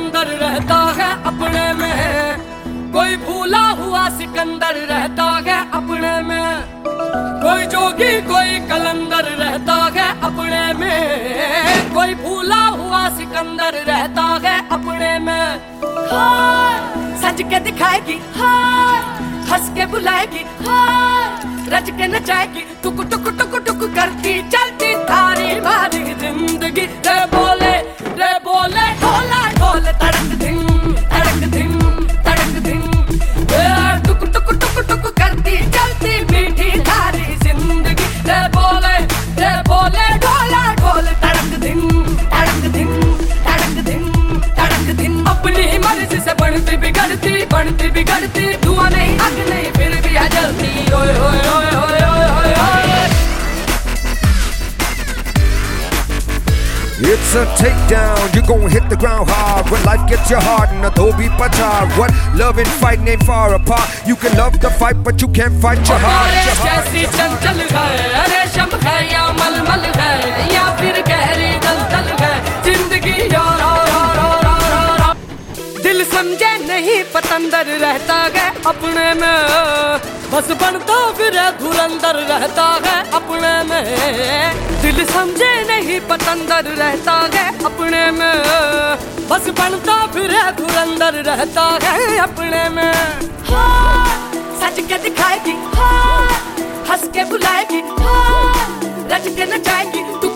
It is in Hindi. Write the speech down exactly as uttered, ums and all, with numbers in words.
कलंदर रहता है अपने में, कोई भूला हुआ सिकंदर रहता है अपने में, कोई जोगी कोई कलंदर रहता है अपने में, कोई भूला हुआ सिकंदर रहता है अपने में। हाय सज के दिखाएगी, हाय हंस के बुलाएगी, हाय रच के नचाएगी, टुक टुक टुक टुक करती चलती थारी मारी जिंदगी। रे बोले रे बोले ढोला ढोल तड़क धिम तड़क धिम तड़क धिम, टुक टुक टुक टुक करती चलती मीठी थारी जिंदगी। रे बोले रे बोले ढोला ढोल तड़क धिम तड़क धिम तड़क धिम तड़क धिम। अपनी ही मर्जी से बढ़ती बिगड़ती बढ़ती बिगड़ती, धुआं नहीं आग नहीं फिर भी आ जलती। ओए ओए ओए ओए ओए ओए। It's a takedown, you gon' hit the ground hard when life gets you hard and Adobe Patar. What love and fight ain't far apart. You can love the fight but you can't fight your heart. जैसी चंचल है रेशम है या मलमल है या फिर गहरी दलदल है जिंदगी यार दिल समझे नहीं पतंदर रहता है अपने में, बस बनता फिर धुरंदर रहता है अपने में। दिल समझे नहीं पतंदर रहता है अपने में, बस बनता फिर धुरंदर रहता है अपने में। हाँ सच के दिखाएगी, हाँ हंस के बुलाएगी, हाँ रच के नचाएगी।